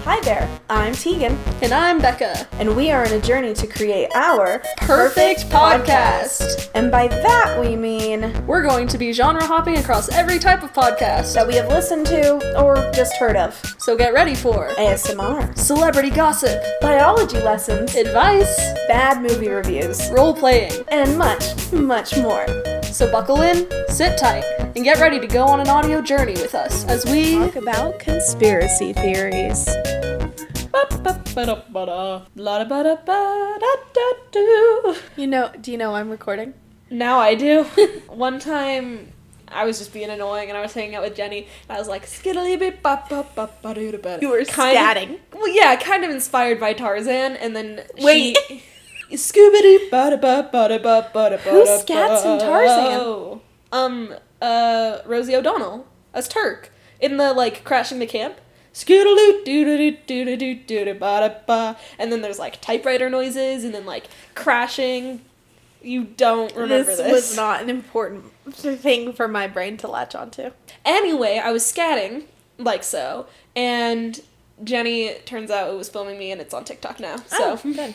Hi there, I'm Tegan. And I'm Becca. And we are on a journey to create our Perfect podcast. And by that we mean we're going to be genre hopping across every type of podcast that we have listened to or just heard of. So get ready for ASMR, celebrity gossip, biology lessons, advice, bad movie reviews, role-playing, and much, much more. So buckle in, sit tight, and get ready to go on an audio journey with us as we talk about conspiracy theories. Do you know I'm recording? Now I do. One time I was just being annoying and I was hanging out with Jenny and I was like skiddly bit ba ba ba ba doo ba. You were scatting. Well, yeah, kind of inspired by Tarzan, and then wait. Scooby ba ba ba ba ba. Who scats in Tarzan? Rosie O'Donnell as Turk in the crashing the camp. Scoodaloo doo doo doo doo doo doo doo ba ba. And then there's typewriter noises and then crashing. You don't remember this. This was not an important thing for my brain to latch onto. Anyway, I was scatting so, and Jenny, turns out, it was filming me, and it's on TikTok now. So good.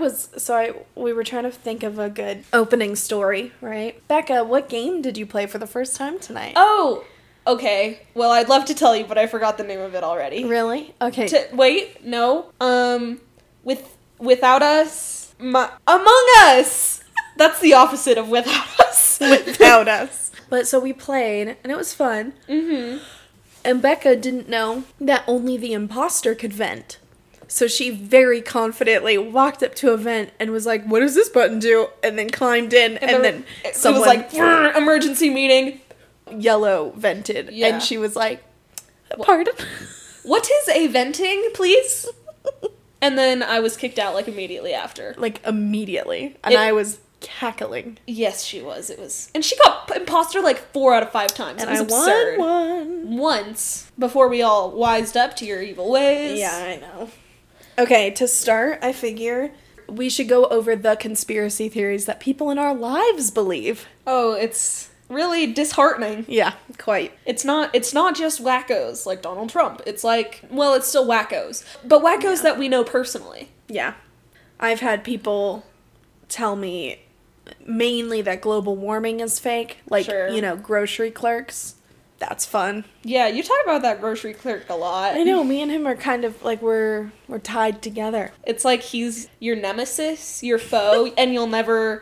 We were trying to think of a good opening story, right? Becca, what game did you play for the first time tonight? Oh, okay. Well, I'd love to tell you, but I forgot the name of it already. Really? Okay. Wait, no. Without Us, Among Us. That's the opposite of Without Us. Without Us. But so we played, and it was fun. Mm-hmm. And Becca didn't know that only the imposter could vent. So she very confidently walked up to a vent and was like, what does this button do? And then climbed in, and then someone... It was like, emergency meeting. Yellow vented. Yeah. And she was like, pardon? What is a venting, please? And then I was kicked out, immediately after. Immediately. And I was cackling. Yes, she was. It was... And she got imposter, 4 out of 5 times. And it was absurd. Won once, before we all wised up to your evil ways. Yeah, I know. Okay, to start, I figure we should go over the conspiracy theories that people in our lives believe. Oh, it's really disheartening. Yeah, quite. It's not just wackos like Donald Trump. It's it's still wackos. But wackos that we know personally. Yeah. I've had people tell me mainly that global warming is fake. Sure. Grocery clerks. That's fun. Yeah, you talk about that grocery clerk a lot. I know, me and him are kind of we're tied together. It's he's your nemesis, your foe, and you'll never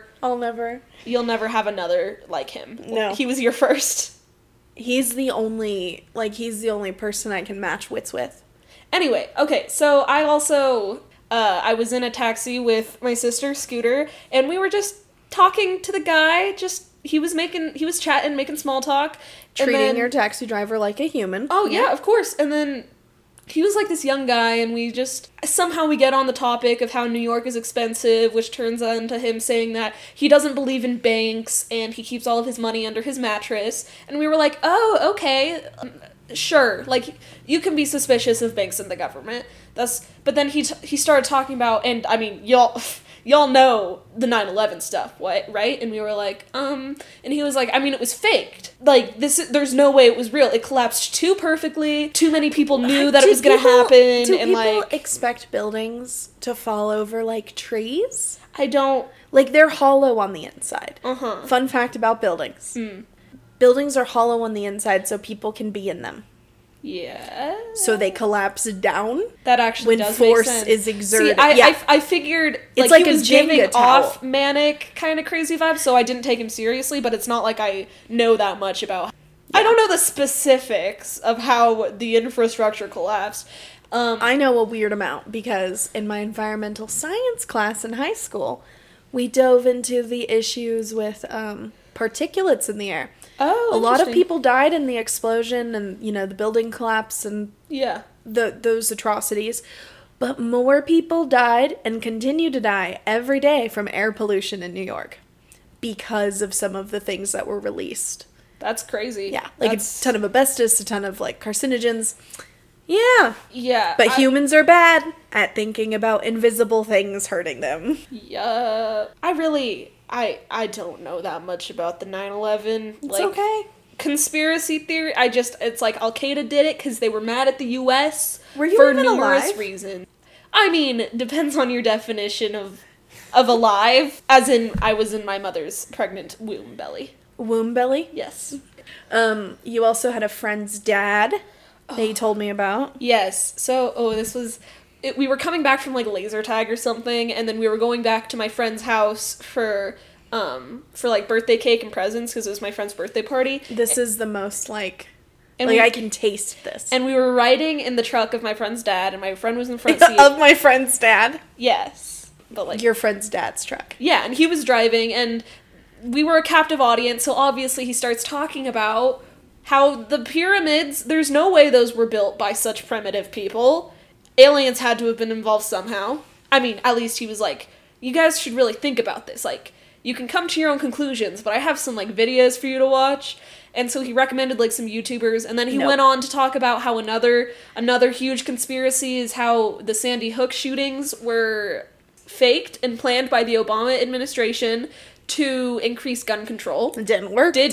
have another like him. No. He was your first. He's the only person I can match wits with. Anyway, okay, so I also, I was in a taxi with my sister, Scooter, and we were just talking to the guy, he was chatting, making small talk. Treating your taxi driver like a human. Oh, yeah, of course. And then he was this young guy, and we get on the topic of how New York is expensive, which turns into him saying that he doesn't believe in banks, and he keeps all of his money under his mattress. And we were like, oh, okay, sure. You can be suspicious of banks and the government. But then he started talking about, and I mean, y'all know the 9/11 stuff, what, right? And we were like, and he was like, I mean, it was faked. There's no way it was real. It collapsed too perfectly. Too many people knew that it was gonna happen. Do people expect buildings to fall over like trees? I don't. They're hollow on the inside. Uh-huh. Fun fact about buildings. Buildings are hollow on the inside so people can be in them. Yeah. So they collapse down. That actually when does force make sense. is exerted. See, I figured it's he a was Jenga giving tower. off manic kind of crazy vibes, so I didn't take him seriously. But it's not like I know that much about. Yeah. I don't know the specifics of how the infrastructure collapsed. I know a weird amount because in my environmental science class in high school, we dove into the issues with particulates in the air. Oh, a lot of people died in the explosion and, the building collapse and those atrocities. But more people died and continue to die every day from air pollution in New York because of some of the things that were released. That's crazy. Yeah, a ton of asbestos, a ton of, carcinogens. Yeah. Yeah. But humans are bad at thinking about invisible things hurting them. Yeah. I don't know that much about the 9/11. It's okay. conspiracy theory. It's like Al-Qaeda did it because they were mad at the U.S. Were you for even numerous alive? reasons. I mean, depends on your definition of alive. As in, I was in my mother's pregnant womb belly. Womb belly? Yes. You also had a friend's dad that you told me about. Yes. So, we were coming back from, like, laser tag or something, and then we were going back to my friend's house for like, birthday cake and presents, because it was my friend's birthday party. This is the most, like... And I can taste this. And we were riding in the truck of my friend's dad, and my friend was in the front seat. Of my friend's dad? Yes. But, like... Your friend's dad's truck. Yeah, and he was driving, and we were a captive audience, so obviously he starts talking about how the pyramids, there's no way those were built by such primitive people. Aliens had to have been involved somehow. I mean, at least he was like, you guys should really think about this. Like, you can come to your own conclusions, but I have some, like, videos for you to watch. And so he recommended, like, some YouTubers, and then he went on to talk about how another huge conspiracy is how the Sandy Hook shootings were faked and planned by the Obama administration to increase gun control. It didn't work. Did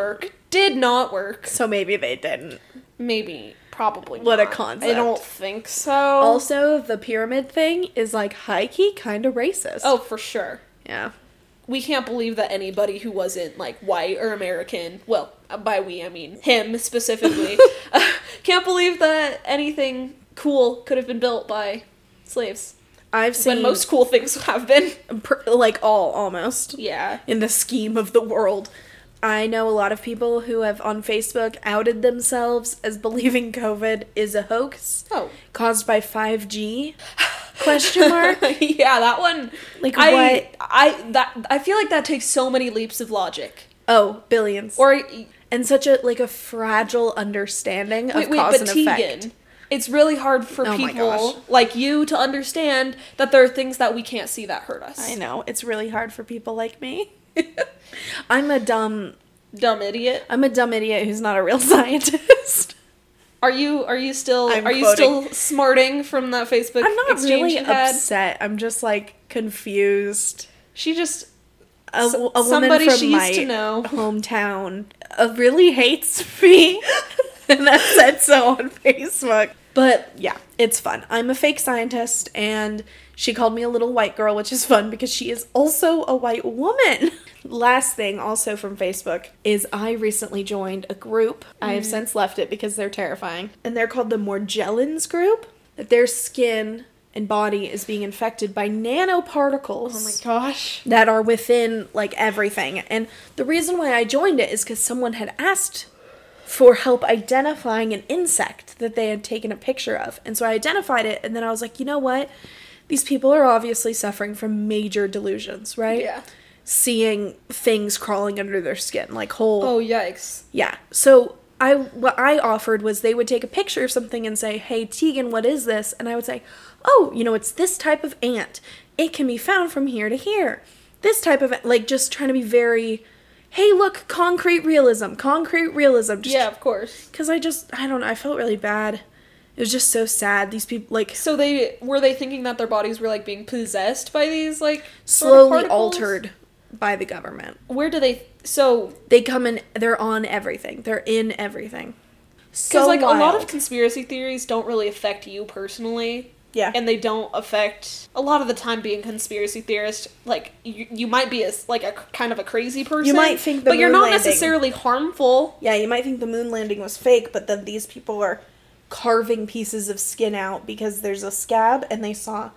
not work. So maybe they didn't. Maybe. Probably What not. a concept. I don't think so. Also, the pyramid thing is, like, high-key kind of racist. Oh, for sure. Yeah. We can't believe that anybody who wasn't, like, white or American, well, by we, I mean him specifically, can't believe that anything cool could have been built by slaves. I've seen... When most cool things have been. Almost. Yeah. In the scheme of the world. I know a lot of people who have, on Facebook, outed themselves as believing COVID is a hoax. Oh. Caused by 5G? Question mark? Yeah, that one. Like, what? I feel like that takes so many leaps of logic. Oh, billions. Or... And such a, like, a fragile understanding of cause and effect. Tegan, it's really hard for people like you to understand that there are things that we can't see that hurt us. I know. It's really hard for people like me. I'm a dumb idiot. I'm a dumb idiot who's not a real scientist. Are you still smarting from that Facebook I'm not exchange really you had? upset. I'm just, like, confused. She just a woman somebody from she my used to know hometown really hates me. And that said so on Facebook. But yeah, it's fun. I'm a fake scientist, and she called me a little white girl, which is fun because she is also a white woman. Last thing, also from Facebook, is I recently joined a group. I have since left it because they're terrifying. And they're called the Morgellons group. That their skin and body is being infected by nanoparticles. Oh my gosh. That are within, like, everything. And the reason why I joined it is because someone had asked for help identifying an insect that they had taken a picture of. And so I identified it, and then I was like, you know what? These people are obviously suffering from major delusions, right? Yeah. Seeing things crawling under their skin, like whole... Oh, yikes. Yeah. So what I offered was they would take a picture of something and say, hey, Tegan, what is this? And I would say, oh, it's this type of ant. It can be found from here to here. This type of... Like, just trying to be very... Hey, look, concrete realism. Just, yeah, of course. Because I don't know, I felt really bad. It was just so sad. These people, like... So were they thinking that their bodies were, like, being possessed by these, like, slowly altered by the government. Where do they... So... They come in, they're on everything. They're in everything. Because, like, wild. A lot of conspiracy theories don't really affect you personally. Yeah. And they don't affect... A lot of the time being conspiracy theorist, like, you might be a kind of a crazy person. You might think but you're not necessarily harmful. Yeah, you might think the moon landing was fake, but then these people are carving pieces of skin out because there's a scab, and they saw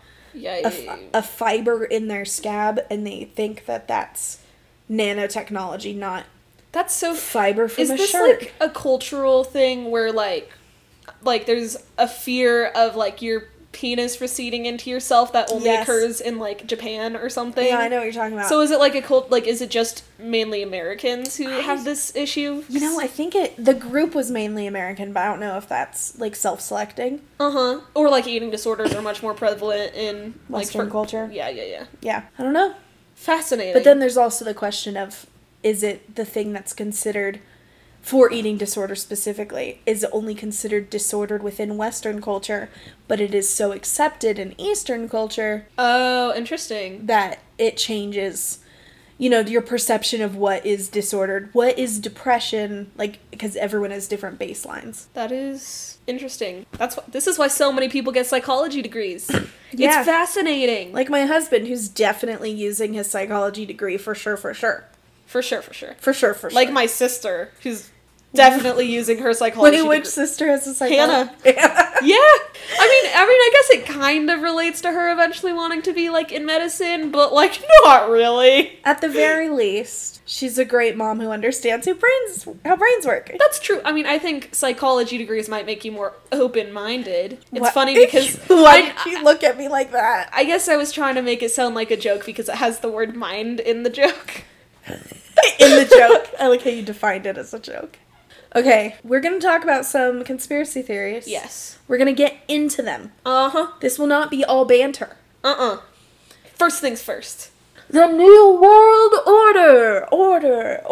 a fiber in their scab, and they think that that's nanotechnology, not that's so fiber from a shark. Is this, like, a cultural thing where, like there's a fear of, like, your penis receding into yourself that only occurs in, like, Japan or something? Yeah, I know what you're talking about. So is it like a cult, like, is it just mainly Americans who have this issue? I think the group was mainly American, but I don't know if that's, like, self-selecting. Or, like, eating disorders are much more prevalent in Western culture. Yeah. Yeah, I don't know. Fascinating. But then there's also the question of, is it the thing that's considered, for eating disorder specifically, is it only considered disordered within Western culture, but it is so accepted in Eastern culture... Oh, interesting. ...that it changes, you know, your perception of what is disordered. What is depression? Like, because everyone has different baselines. That is interesting. This is why so many people get psychology degrees. Yeah. It's fascinating. Like my husband, who's definitely using his psychology degree for sure. For sure. Like my sister, who's definitely using her psychology degree. Which sister has a psychology? Hannah. Yeah. I guess it kind of relates to her eventually wanting to be, like, in medicine, but, like, not really. At the very least, she's a great mom who understands how brains work. That's true. I mean, I think psychology degrees might make you more open-minded. It's What? funny because... Why did you look at me like that? I guess I was trying to make it sound like a joke because it has the word mind in the joke. In the joke. I like how you defined it as a joke. Okay, we're going to talk about some conspiracy theories. Yes. We're going to get into them. Uh-huh. This will not be all banter. First things first. The New World Order! Order!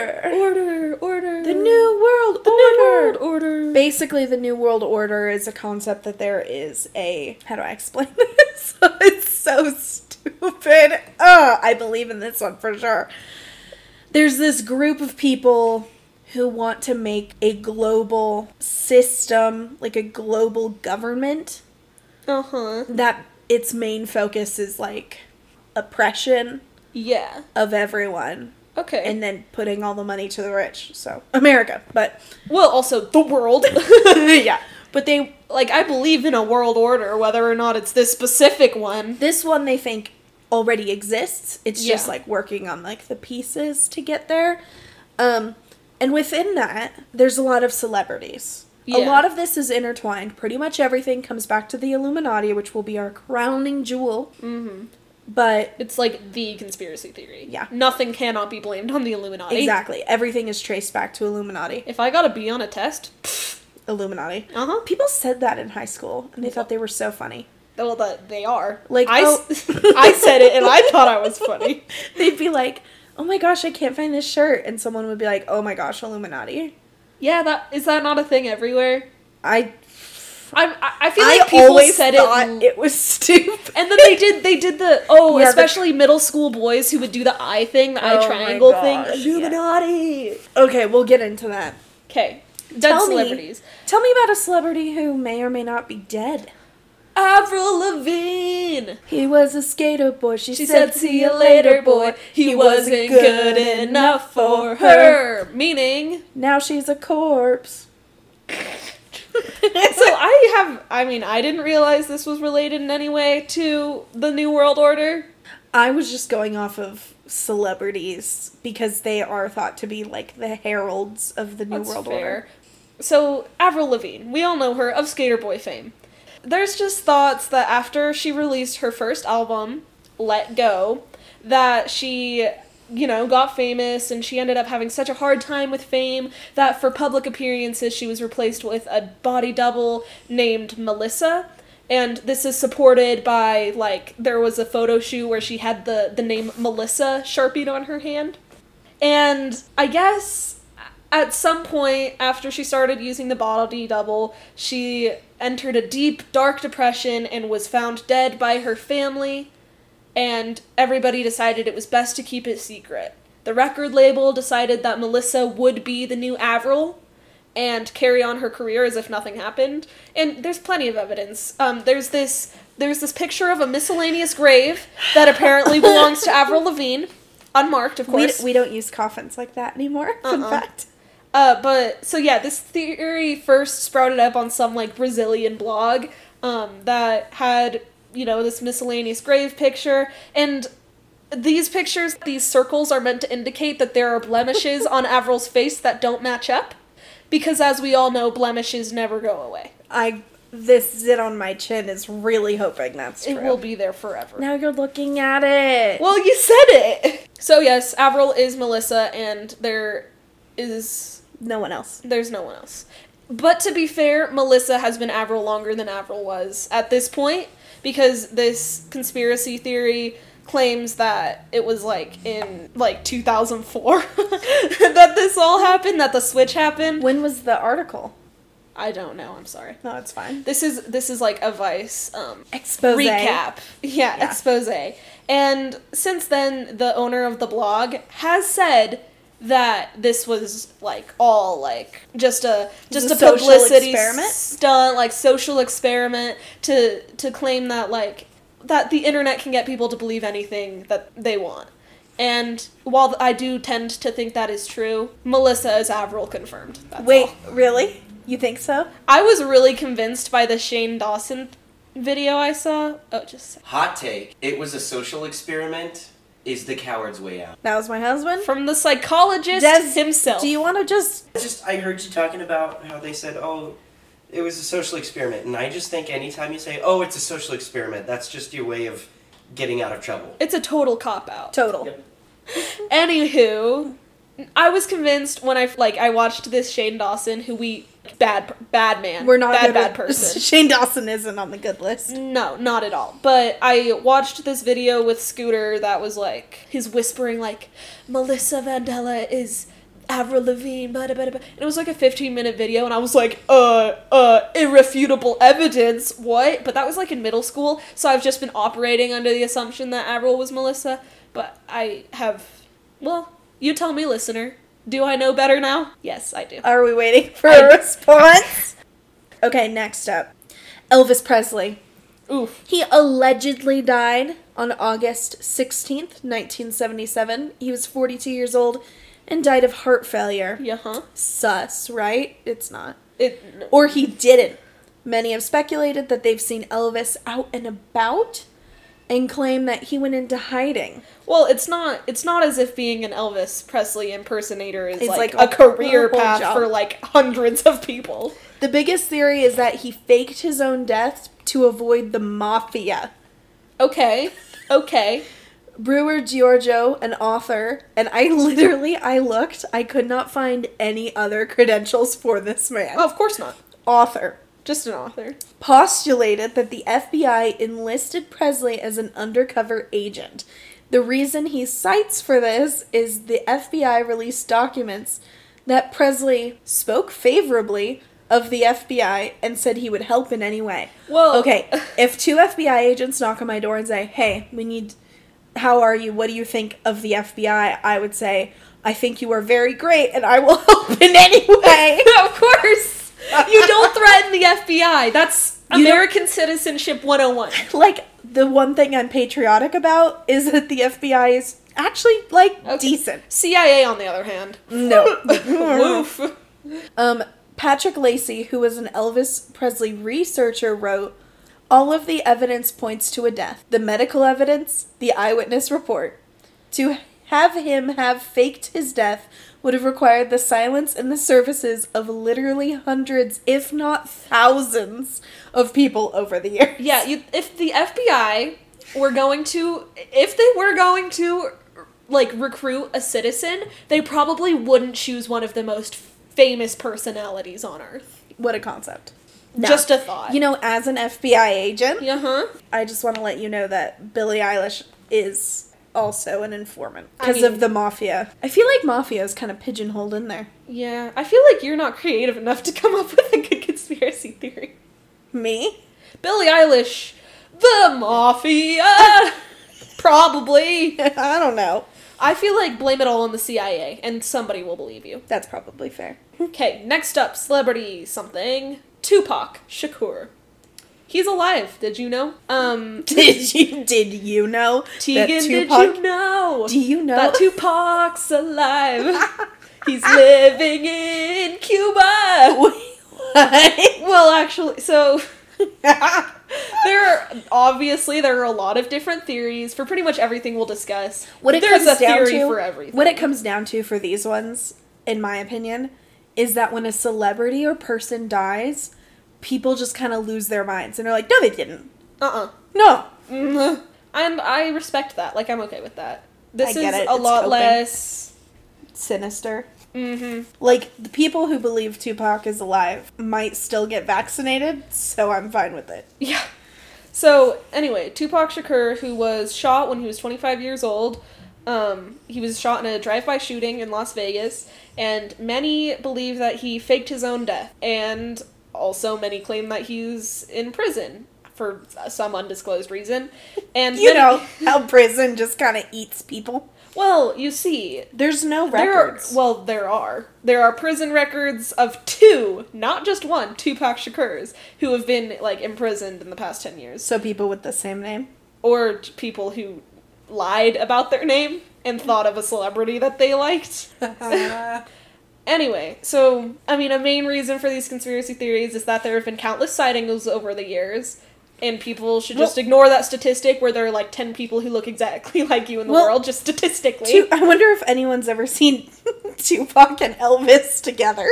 The New World Order! Basically, the New World Order is a concept that there is a... How do I explain this? It's so stupid. I believe in this one for sure. There's this group of people who want to make a global system, like a global government. That its main focus is, like, oppression of everyone. Okay. And then putting all the money to the rich. So, America, but... Well, also the world. Yeah. But they... Like, I believe in a world order, whether or not it's this specific one. This one they think already exists. It's just, like, working on, like, the pieces to get there. And within that, there's a lot of celebrities. Yeah. A lot of this is intertwined. Pretty much everything comes back to the Illuminati, which will be our crowning jewel. Mm-hmm. But... It's like the conspiracy theory. Yeah. Nothing cannot be blamed on the Illuminati. Exactly. Everything is traced back to Illuminati. If I got a B on a test... Illuminati. Uh-huh. People said that in high school, and they thought they were so funny. Well, they are. Like, I said it, and I thought I was funny. They'd be like... Oh my gosh, I can't find this shirt. And someone would be like, oh my gosh, Illuminati. Yeah, is that not a thing everywhere? I feel like people said it was stupid. And then they did the, especially middle school boys who would do the eye thing, the eye triangle thing. Illuminati! Yeah. Okay, we'll get into that. Okay. Dead celebrities. Tell me about a celebrity who may or may not be dead. Avril Lavigne. He was a skater boy. She said, see you later, boy. He wasn't good enough for her. Meaning... Now she's a corpse. I didn't realize this was related in any way to the New World Order. I was just going off of celebrities because they are thought to be like the heralds of the New World Order. So, Avril Lavigne. We all know her of Skater Boy fame. There's just thoughts that after she released her first album, Let Go, that she, got famous and she ended up having such a hard time with fame that for public appearances she was replaced with a body double named Melissa. And this is supported by, there was a photo shoot where she had the name Melissa Sharpied on her hand. And I guess... At some point, after she started using the body double, she entered a deep, dark depression and was found dead by her family, and everybody decided it was best to keep it secret. The record label decided that Melissa would be the new Avril and carry on her career as if nothing happened, and there's plenty of evidence. There's this picture of a miscellaneous grave that apparently belongs to Avril Lavigne, unmarked, of course. We don't use coffins like that anymore, fun fact. This theory first sprouted up on some, Brazilian blog, that had, this miscellaneous grave picture, and these pictures, these circles are meant to indicate that there are blemishes on Avril's face that don't match up, because as we all know, blemishes never go away. This zit on my chin is really hoping that's true. It will be there forever. Now you're looking at it. Well, you said it! So yes, Avril is Melissa, and there is... No one else. There's no one else. But to be fair, Melissa has been Avril longer than Avril was at this point, because this conspiracy theory claims that it was, in, 2004 that this all happened, that the switch happened. When was the article? I don't know. I'm sorry. No, it's fine. This is like a Vice Expose. recap. Yeah, expose. And since then, the owner of the blog has said that this was like all like just a publicity experiment stunt, like social experiment to claim that like that the internet can get people to believe anything that they want. And while I do tend to think that is true, Melissa is Avril confirmed. That's Wait, all. really? You think so? I was really convinced by the Shane Dawson video I saw. Oh, just hot take. It was a social experiment. Is the coward's way out. That was my husband. From the psychologist himself. Do you want to just... I heard you talking about how they said, oh, it was a social experiment. And I just think anytime you say, oh, it's a social experiment, that's just your way of getting out of trouble. It's a total cop-out. Total. Yep. Anywho, I was convinced when I watched this Shane Dawson, who we... Bad man. We're not bad person. Shane Dawson isn't on the good list. No, not at all. But I watched this video with Scooter that was like, his whispering like, Melissa Vandella is Avril Lavigne, blah, blah, blah, blah. And it was like a 15-minute video, and I was like, irrefutable evidence, what? But that was like in middle school, so I've just been operating under the assumption that Avril was Melissa. But I have, well, you tell me, listener. Do I know better now? Yes, I do. Are we waiting for a response? Okay, next up. Elvis Presley. Oof. He allegedly died on August 16th, 1977. He was 42 years old and died of heart failure. Yeah, Sus, right? It's not. No. Or he didn't. Many have speculated that they've seen Elvis out and about and claim that he went into hiding. Well, it's not as if being an Elvis Presley impersonator is It's like like a career whole path job. for like hundreds of people. The biggest theory is that he faked his own death to avoid the mafia. Okay. Brewer Giorgio, an author, and I looked, I could not find any other credentials for this man. Oh, of course not. Author. Just an author. Postulated that the FBI enlisted Presley as an undercover agent. The reason he cites for this is the FBI released documents that Presley spoke favorably of the FBI and said he would help in any way. Well, okay, if two FBI agents knock on my door and say, hey, how are you? What do you think of the FBI? I would say, I think you are very great and I will help in any way. Of course. You don't threaten the FBI. That's American citizenship 101. Like, the one thing I'm patriotic about is that the FBI is actually, decent. CIA, on the other hand. No. Woof. Patrick Lacey, who was an Elvis Presley researcher, wrote, all of the evidence points to a death. The medical evidence, the eyewitness report. To have him have faked his death would have required the silence and the services of literally hundreds, if not thousands, of people over the years. Yeah, if the FBI were going to, recruit a citizen, they probably wouldn't choose one of the most famous personalities on Earth. What a concept. No. Just a thought. You know, as an FBI agent, I just want to let you know that Billie Eilish is also an informant because of the mafia. I feel like mafia is kind of pigeonholed in there. Yeah, I feel like you're not creative enough to come up with a good conspiracy theory. Me? Billie Eilish, the mafia, probably. I don't know. I feel like blame it all on the CIA, and somebody will believe you. That's probably fair. Okay, next up, celebrity something. Tupac Shakur. He's alive, did you know? Did you know? Tegan, did you know? Do you know? That Tupac's alive. He's living in Cuba. Wait, what? Well, actually, so... there are a lot of different theories for pretty much everything we'll discuss. There's a theory for everything. What it comes down to for these ones, in my opinion, is that when a celebrity or person dies, people just kind of lose their minds. And they're like, no, they didn't. No. Mm-hmm. And I respect that. Like, I'm okay with that. This is a lot less... sinister. Mm-hmm. Like, the people who believe Tupac is alive might still get vaccinated, so I'm fine with it. Yeah. So, anyway, Tupac Shakur, who was shot when he was 25 years old, he was shot in a drive-by shooting in Las Vegas, and many believe that he faked his own death. And Also, many claim that he's in prison for some undisclosed reason. And You know how prison just kind of eats people? well, you see, There's no there records. are. There are prison records of 2, not just 1, Tupac Shakurs, who have been, like, imprisoned in the past 10 years. So people with the same name? Or people who lied about their name and thought of a celebrity that they liked. Anyway, so, I mean, a main reason for these conspiracy theories is that there have been countless sightings over the years, and people should just ignore that statistic where there are, like, 10 people who look exactly like you in the world, just statistically. I wonder if anyone's ever seen Tupac and Elvis together.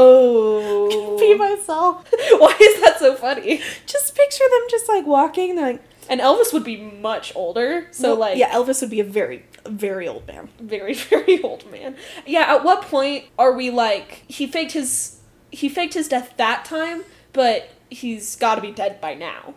Oh. Be myself. Why is that so funny? Just picture them just, like, walking, they're like... And Elvis would be much older, so, Well, like... Yeah, Elvis would be a very, very old man. Very, very old man. Yeah, at what point are we like, he faked his death that time, but he's gotta be dead by now.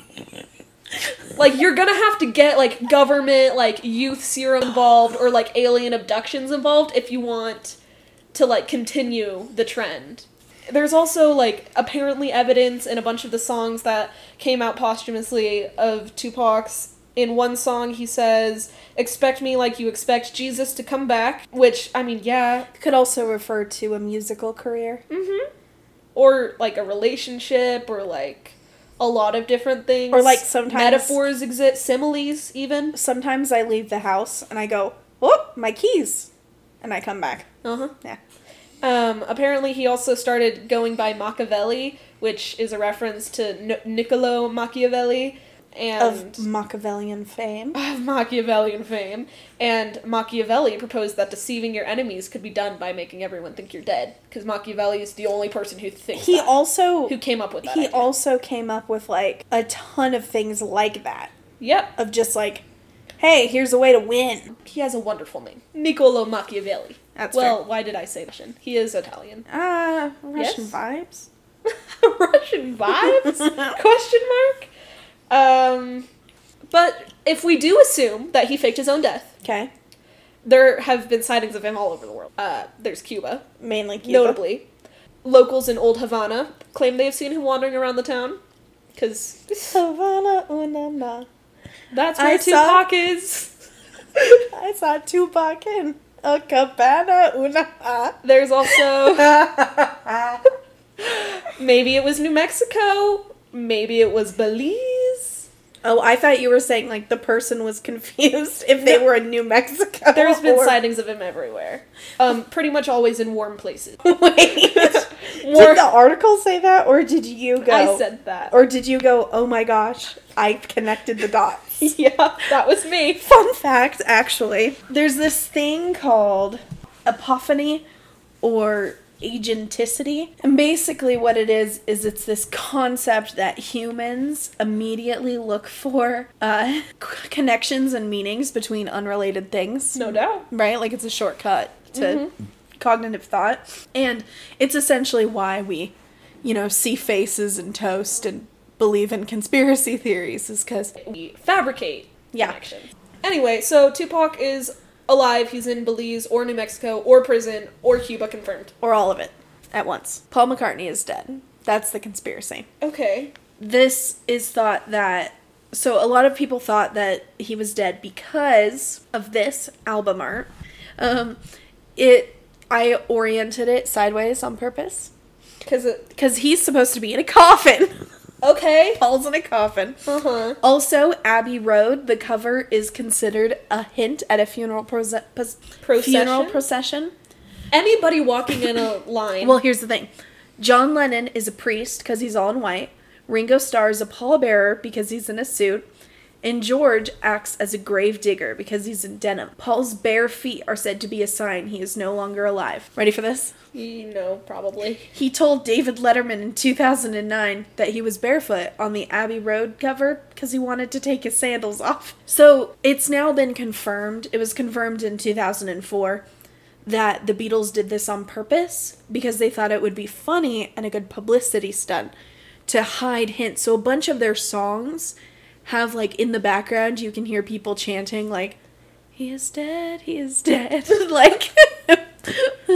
Like, you're gonna have to get, like, government, like, youth serum involved, or, like, alien abductions involved if you want to, like, continue the trend. There's also, like, apparently evidence in a bunch of the songs that came out posthumously of Tupac's. In one song, he says, "Expect me like you expect Jesus to come back," which, I mean, yeah. Could also refer to a musical career. Mm-hmm. Or, like, a relationship, or, like, a lot of different things. Or, like, sometimes... Metaphors exist, similes, even. Sometimes I leave the house, and I go, oh, my keys. And I come back. Uh-huh. Yeah. Apparently he also started going by Machiavelli, which is a reference to Niccolo Machiavelli. And Of Machiavellian fame. Of Machiavellian fame. And Machiavelli proposed that deceiving your enemies could be done by making everyone think you're dead. Because Machiavelli is the only person who thinks who came up with that idea. also came up with, like, a ton of things like that. Yep. Of just, like, hey, here's a way to win. He has a wonderful name. Niccolo Machiavelli. That's well, why did I say Russian? He is Italian. Russian vibes? Russian vibes? Question mark? But if we do assume that he faked his own death, Okay. there have been sightings of him all over the world. There's Cuba. Mainly Cuba. Notably. Locals in Old Havana claim they have seen him wandering around the town. Because Havana, una na. that's where Tupac is. I saw Tupac in a cabana, una na. There's also... maybe it was New Mexico. Maybe it was Belize. Oh, I thought you were saying, like, the person was confused if they were in New Mexico. There's been sightings of him everywhere. Pretty much always in warm places. Wait. Did the article say that, or did you go... I said that. Or did you go, oh my gosh, I connected the dots? Yeah, that was me. Fun fact, actually. There's this thing called epiphany, or agenticity. And basically what it is it's this concept that humans immediately look for connections and meanings between unrelated things. No doubt. Right? Like, it's a shortcut to cognitive thought. And it's essentially why we, see faces and toast and believe in conspiracy theories, is because we fabricate connections. Anyway, so Tupac is alive. He's in Belize or New Mexico or prison or Cuba, confirmed. Or all of it at once. Paul McCartney is dead. That's the conspiracy. Okay. This is thought that... So a lot of people thought that he was dead because of this album art. I oriented it sideways on purpose. Because he's supposed to be in a coffin. Okay. Paul's in a coffin. Uh-huh. Also, Abbey Road, the cover, is considered a hint at a funeral procession. Anybody walking in a line. Well, here's the thing. John Lennon is a priest because he's all in white. Ringo Starr is a pallbearer because he's in a suit. And George acts as a grave digger because he's in denim. Paul's bare feet are said to be a sign he is no longer alive. Ready for this? No, probably. He told David Letterman in 2009 that he was barefoot on the Abbey Road cover because he wanted to take his sandals off. So it's now been confirmed. It was confirmed in 2004 that the Beatles did this on purpose because they thought it would be funny and a good publicity stunt to hide hints. So a bunch of their songs have, like, in the background, you can hear people chanting, like, he is dead, like,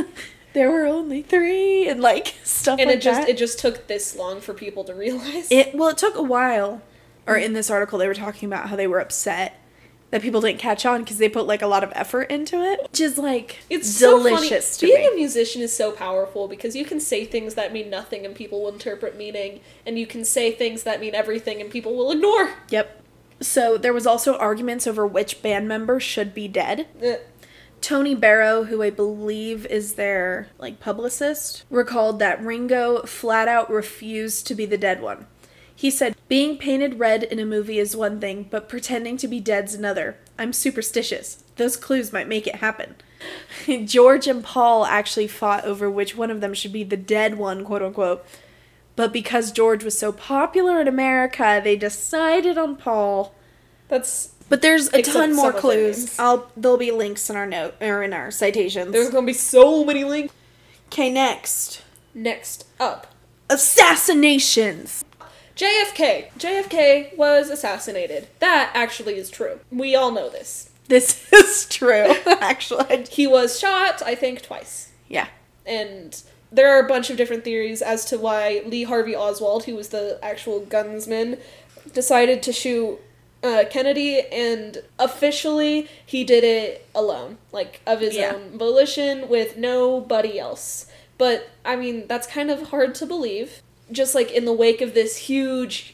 there were only 3, and like stuff And like that. it just took this long for people to realize. It took a while. Or in this article, they were talking about how they were upset that people didn't catch on because they put like a lot of effort into it, which is like It's delicious so funny. Being a musician is so powerful because you can say things that mean nothing and people will interpret meaning, and you can say things that mean everything and people will ignore. Yep. So there was also arguments over which band member should be dead. Tony Barrow, who I believe is their like publicist, recalled that Ringo flat out refused to be the dead one. He said, "Being painted red in a movie is one thing, but pretending to be dead's another. I'm superstitious. Those clues might make it happen." George and Paul actually fought over which one of them should be the dead one, quote unquote. But because George was so popular in America, they decided on Paul. But there's a ton more clues. There'll be links in our note or in our citations. There's gonna be so many links. Okay, next up. Assassinations. JFK. JFK was assassinated. That actually is true. We all know this. This is true, actually. He was shot, I think, twice. Yeah. And there are a bunch of different theories as to why Lee Harvey Oswald, who was the actual gunsman, decided to shoot Kennedy, and officially he did it alone, like of his own volition with nobody else. But, I mean, that's kind of hard to believe. Just like in the wake of this huge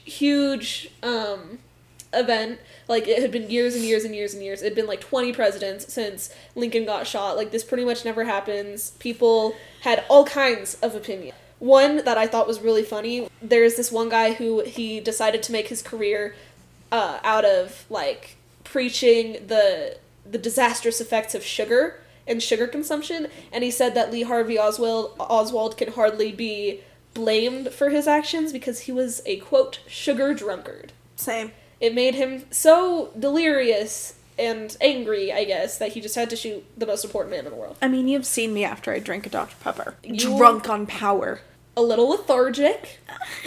event, like it had been years and years and years and years. It had been like 20 presidents since Lincoln got shot. Like this pretty much never happens. People had all kinds of opinions. One that I thought was really funny, there's this one guy who he decided to make his career out of like preaching the disastrous effects of sugar and sugar consumption, and he said that Lee Harvey Oswald can hardly be blamed for his actions because he was a, quote, sugar drunkard. Same. It made him so delirious and angry, I guess, that he just had to shoot the most important man in the world. I mean, you've seen me after I drink a Dr. Pepper. Drunk on power. A little lethargic.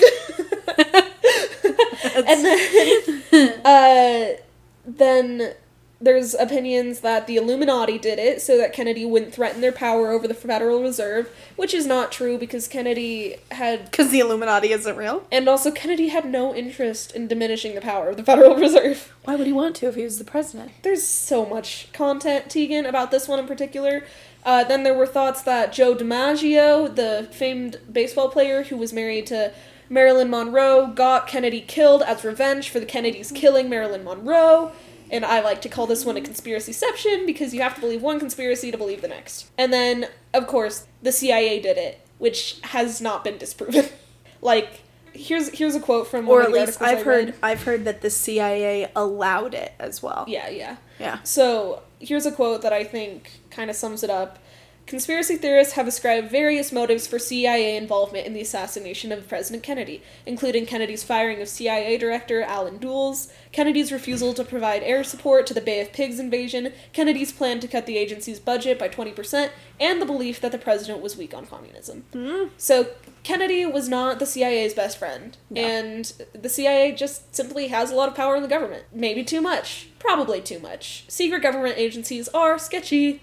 And then there's opinions that the Illuminati did it so that Kennedy wouldn't threaten their power over the Federal Reserve, which is not true because Kennedy had... Because the Illuminati isn't real? And also Kennedy had no interest in diminishing the power of the Federal Reserve. Why would he want to if he was the president? There's so much content, Tegan, about this one in particular. Then there were thoughts that Joe DiMaggio, the famed baseball player who was married to Marilyn Monroe, got Kennedy killed as revenge for the Kennedys killing Marilyn Monroe. And I like to call this one a conspiracyception because you have to believe one conspiracy to believe the next. And then, of course, the CIA did it, which has not been disproven. Like, here's a quote from one of the articles I read. I've heard that the CIA allowed it as well. Yeah. So, here's a quote that I think kind of sums it up. Conspiracy theorists have ascribed various motives for CIA involvement in the assassination of President Kennedy, including Kennedy's firing of CIA Director Alan Dulles, Kennedy's refusal to provide air support to the Bay of Pigs invasion, Kennedy's plan to cut the agency's budget by 20%, and the belief that the president was weak on communism. Mm. So, Kennedy was not the CIA's best friend, and the CIA just simply has a lot of power in the government. Maybe too much. Probably too much. Secret government agencies are sketchy.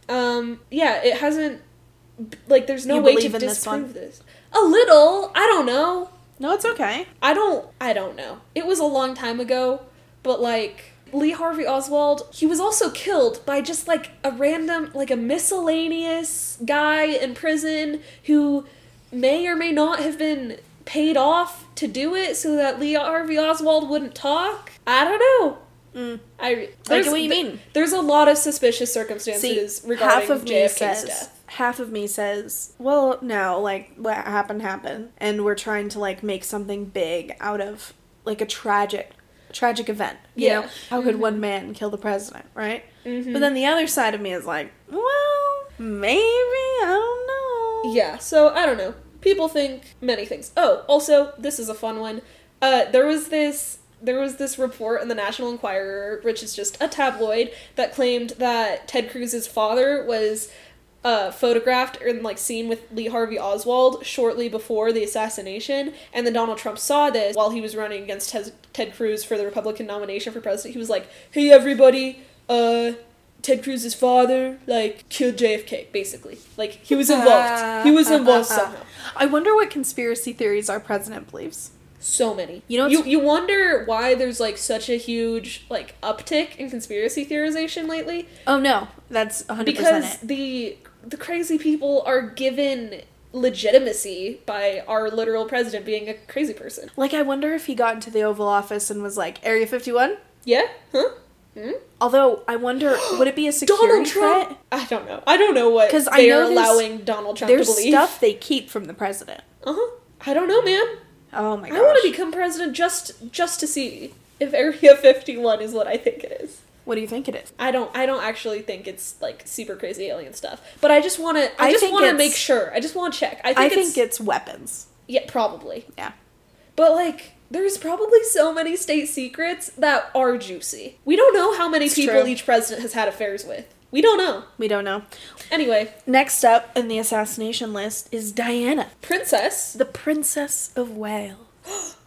It hasn't... Like, there's no way to disprove this. A little. I don't know. No, it's okay. I don't know. It was a long time ago, but, like, Lee Harvey Oswald, he was also killed by just, like, a random, like, a miscellaneous guy in prison who may or may not have been paid off to do it so that Lee Harvey Oswald wouldn't talk. I don't know. I get what you mean. There's a lot of suspicious circumstances regarding JFK's death. Half of me says, well, no, like, what happened, and we're trying to, like, make something big out of, like, a tragic event. You know? How could one man kill the president, right? Mm-hmm. But then the other side of me is like, well, maybe, I don't know. Yeah, so, I don't know. People think many things. Oh, also, this is a fun one. There was this report in the National Enquirer, which is just a tabloid, that claimed that Ted Cruz's father was photographed and like seen with Lee Harvey Oswald shortly before the assassination, and then Donald Trump saw this while he was running against Ted Cruz for the Republican nomination for president. He was like, "Hey everybody, Ted Cruz's father, like, killed JFK, basically. Like, he was involved. He was involved somehow. I wonder what conspiracy theories our president believes. So many. You know, you wonder why there's, like, such a huge, like, uptick in conspiracy theorization lately. Oh, no. That's 100% Because it. the crazy people are given legitimacy by our literal president being a crazy person. Like, I wonder if he got into the Oval Office and was like, Area 51? Yeah? Huh? Hmm? Although, I wonder, would it be a security Donald Trump? threat? I don't know. I don't know what 'Cause I they're know there's- allowing Donald Trump to There's believe. stuff they keep from the president. Uh-huh. I don't know, man. Oh my gosh. I want to become president just to see if Area 51 is what I think it is. What do you think it is? I don't actually think it's like super crazy alien stuff. But I just want to I think it's- make sure. I just want to check. I think it's weapons. yeah, probably. Yeah. But like there's probably so many state secrets that are juicy. We don't know how many It's people true. each president has had affairs with. We don't know. We don't know. Anyway, Next up in the assassination list is Diana, Princess. the Princess of Wales.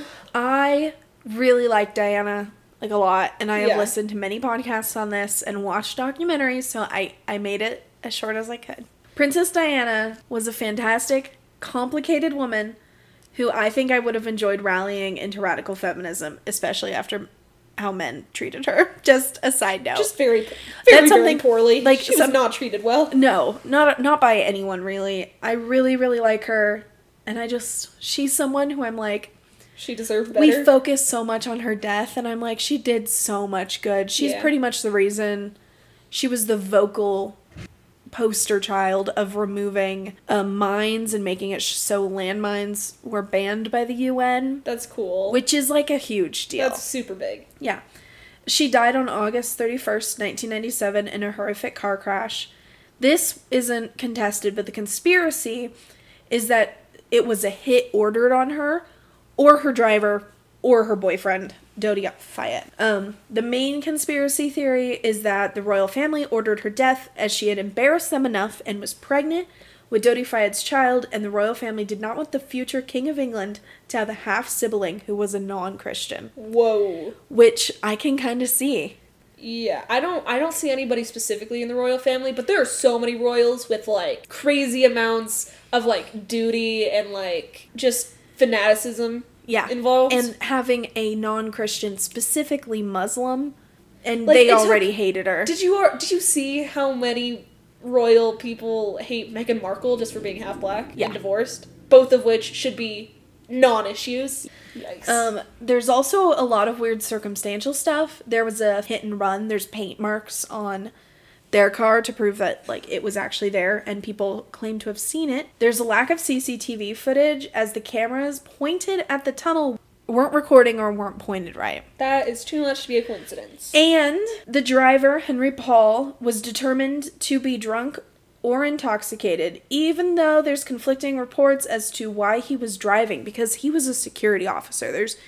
I really like Diana, like, a lot, and I have Yeah. listened to many podcasts on this and watched documentaries, so I made it as short as I could. Princess Diana was a fantastic, complicated woman who I think I would have enjoyed rallying into radical feminism, especially after how men treated her. Just a side note. Just very That's very something- poorly. like, She was not treated well. No, not by anyone, really. I really, really like her, and she's someone who I'm like, She deserved better. we focus so much on her death, and I'm like, she did so much good. She's Yeah. pretty much the reason. She was the vocal poster child of removing mines and making it so landmines were banned by the UN, That's cool. which is like a huge deal. That's super big. Yeah. She died on August 31st, 1997 in a horrific car crash. This isn't contested, but the conspiracy is that it was a hit ordered on her, or her driver, or her boyfriend, Dodi Fayed. The main conspiracy theory is that the royal family ordered her death as she had embarrassed them enough and was pregnant with Dodi Fayed's child, and the royal family did not want the future King of England to have a half-sibling who was a non-Christian. Whoa. Which I can kind of see. Yeah, I don't see anybody specifically in the royal family, but there are so many royals with like crazy amounts of like duty and like just fanaticism Yeah. involved. And having a non-Christian, specifically Muslim, and Like, they it's already hated her. Did you see how many royal people hate Meghan Markle just for being half black Yeah. and divorced? Both of which should be non-issues. Yikes. There's also a lot of weird circumstantial stuff. There was a hit and run. There's paint marks on their car to prove that, like, it was actually there, and people claim to have seen it. There's a lack of CCTV footage as the cameras pointed at the tunnel weren't recording or weren't pointed right. That is too much to be a coincidence. And the driver, Henry Paul, was determined to be drunk or intoxicated, even though there's conflicting reports as to why he was driving, because he was a security officer.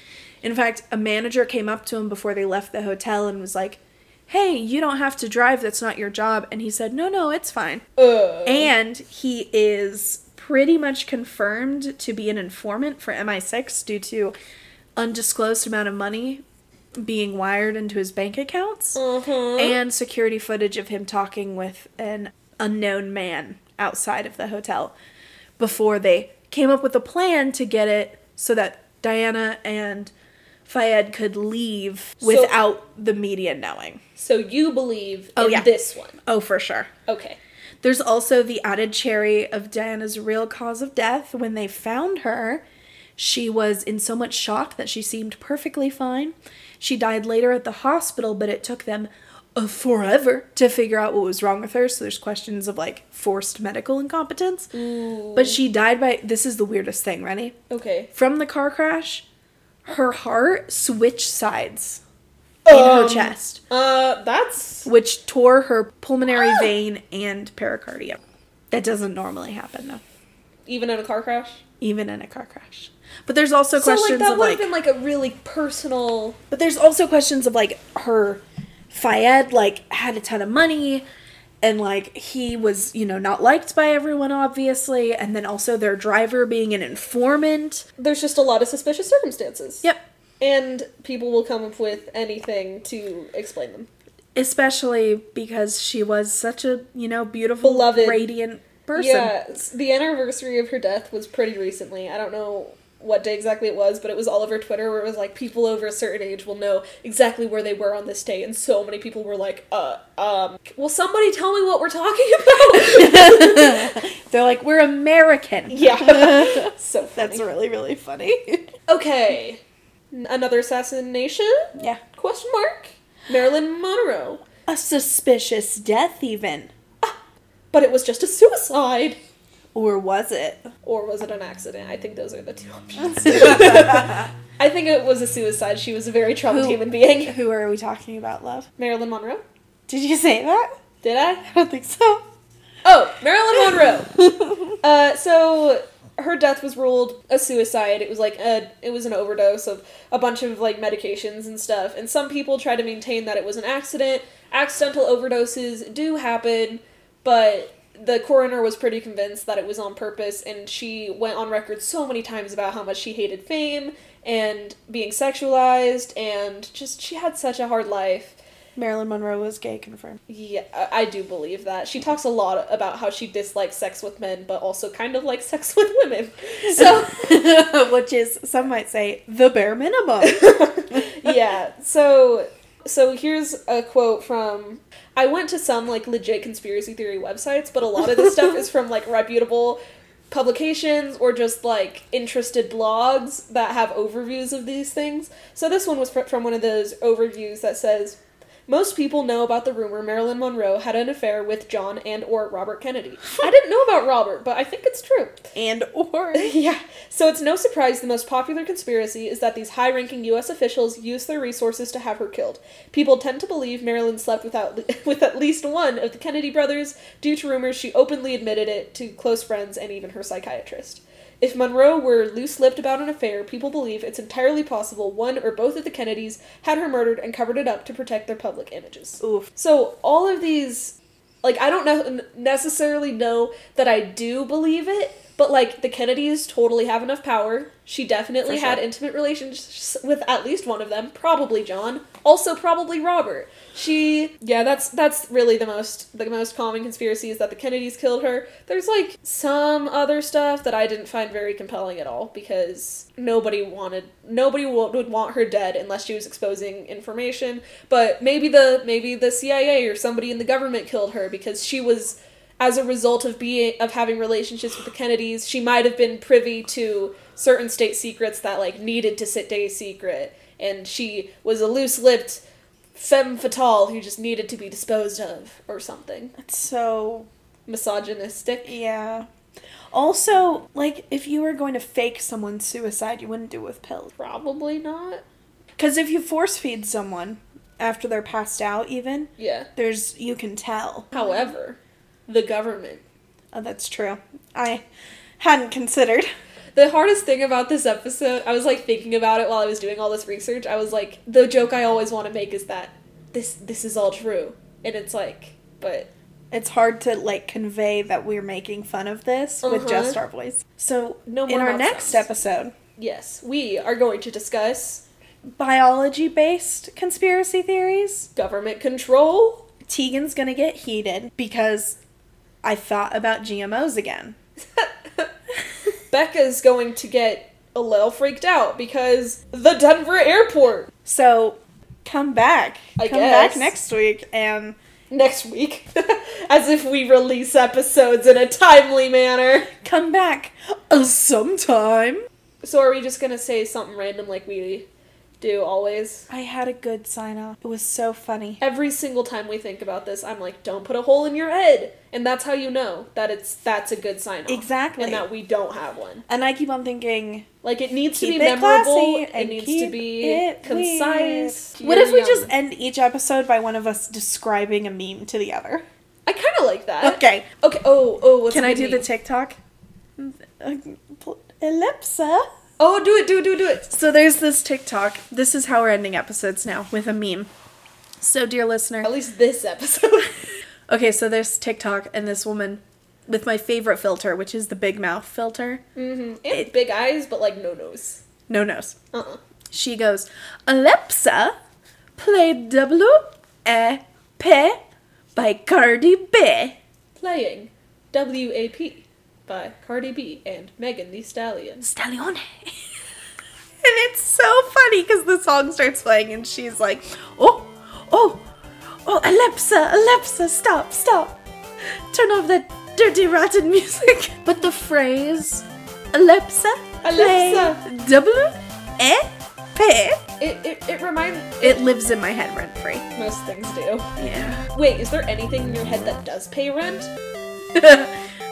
In fact, a manager came up to him before they left the hotel and was like, hey, you don't have to drive, that's not your job. And he said, no, it's fine. And he is pretty much confirmed to be an informant for MI6 due to undisclosed amount of money being wired into his bank accounts, and security footage of him talking with an unknown man outside of the hotel before they came up with a plan to get it so that Diana and Fayed could leave without the media knowing. So you believe in this one? Oh, for sure. Okay. There's also the added cherry of Diana's real cause of death. When they found her, she was in so much shock that she seemed perfectly fine. She died later at the hospital, but it took them forever to figure out what was wrong with her. So there's questions of, like, forced medical incompetence. Ooh. But she died by, this is the weirdest thing, ready? Okay. From the car crash, her heart switched sides in her chest, That's... which tore her pulmonary vein and pericardium. That doesn't normally happen, though, Even in a car crash? even in a car crash. But there's also questions so, like, that of, would like... have been, like, a really personal... But there's also questions of, like, her... Fayed, like, had a ton of money, and, like, he was, not liked by everyone, obviously, and then also their driver being an informant. There's just a lot of suspicious circumstances. Yep. And people will come up with anything to explain them. Especially because she was such a, beautiful, Beloved. radiant person. Yeah, the anniversary of her death was pretty recently. I don't know what day exactly it was, but it was all over Twitter where it was like, people over a certain age will know exactly where they were on this day, and so many people were like, will somebody tell me what we're talking about? They're like, we're American. Yeah. So funny. That's really, really funny. Okay. Another assassination? Yeah. Question mark? Marilyn Monroe. A suspicious death, even. But it was just a suicide. Or was it? Or was it an accident? I think those are the two options. I think it was a suicide. She was a very troubled human being. Who are we talking about, love? Marilyn Monroe? Did you say that? Did I? I don't think so. Oh, Marilyn Monroe! So her death was ruled a suicide. It was it was an overdose of a bunch of medications and stuff. And some people try to maintain that it was an accident. Accidental overdoses do happen, but the coroner was pretty convinced that it was on purpose, and she went on record so many times about how much she hated fame and being sexualized, and just she had such a hard life. Marilyn Monroe was gay, confirmed. Yeah, I do believe that. She talks a lot about how she dislikes sex with men, but also kind of likes sex with women. So, which is, some might say, the bare minimum. Yeah, so here's a quote from, I went to some legit conspiracy theory websites, but a lot of this stuff is from reputable publications or just interested blogs that have overviews of these things. So this one was from one of those overviews that says, most people know about the rumor Marilyn Monroe had an affair with John and or Robert Kennedy. I didn't know about Robert, but I think it's true. And or. Yeah. So it's no surprise the most popular conspiracy is that these high-ranking U.S. officials used their resources to have her killed. People tend to believe Marilyn slept with at least one of the Kennedy brothers due to rumors she openly admitted it to close friends and even her psychiatrist. If Monroe were loose-lipped about an affair, people believe it's entirely possible one or both of the Kennedys had her murdered and covered it up to protect their public images. Oof. So all of these, I don't necessarily know that I do believe it, but, the Kennedys totally have enough power. She definitely had intimate relationships with at least one of them, probably John, also probably Robert. That's really the most common conspiracy is that the Kennedys killed her. There's, some other stuff that I didn't find very compelling at all, because nobody would want her dead unless she was exposing information, but maybe the CIA or somebody in the government killed her because she was, as a result of having relationships with the Kennedys, she might have been privy to certain state secrets that needed to stay secret, and she was a loose-lipped femme fatale who just needed to be disposed of or something. It's so misogynistic. Yeah. Also, if you were going to fake someone's suicide, you wouldn't do it with pills. Probably not. Because if you force feed someone after they're passed out, even, yeah, you can tell. However, the government. Oh, that's true. I hadn't considered. The hardest thing about this episode, I was thinking about it while I was doing all this research. I was the joke I always want to make is that this is all true. And it's but it's hard to convey that we're making fun of this with just our voice. So in our next episode, yes, we are going to discuss biology-based conspiracy theories, government control. Tegan's gonna get heated because I thought about GMOs again. Becca's going to get a little freaked out because the Denver airport. So, come back. Come back next week and... Next week. As if we release episodes in a timely manner. Come back sometime. So are we just gonna say something random like we do always? I had a good sign-off. It was so funny. Every single time we think about this, I'm don't put a hole in your head. And that's how you know that that's a good sign-off. Exactly. And that we don't have one. And I keep on thinking... it needs to be memorable. It needs to be concise. What if we just end each episode by one of us describing a meme to the other? I kind of like that. Okay. Oh, what's Can I do meme? the TikTok? Ellipsa. Oh, do it. So there's this TikTok. This is how we're ending episodes now, with a meme. So, dear listener. At least this episode. Okay, so there's TikTok, and this woman with my favorite filter, which is the big mouth filter. Mm-hmm. And big eyes, but no nose. No nose. Uh-uh. She goes, Alexa, play W-E-L-P-S-A. Pay by Cardi B. Playing WAP by Cardi B and Megan Thee Stallion. Stallione. And it's so funny because the song starts playing and she's like, oh, Alexa, stop. Turn off that dirty, rotten music. But the phrase, Alexa, play W-A-P. It reminds... It lives in my head rent-free. Most things do. Yeah. Wait, is there anything in your head that does pay rent?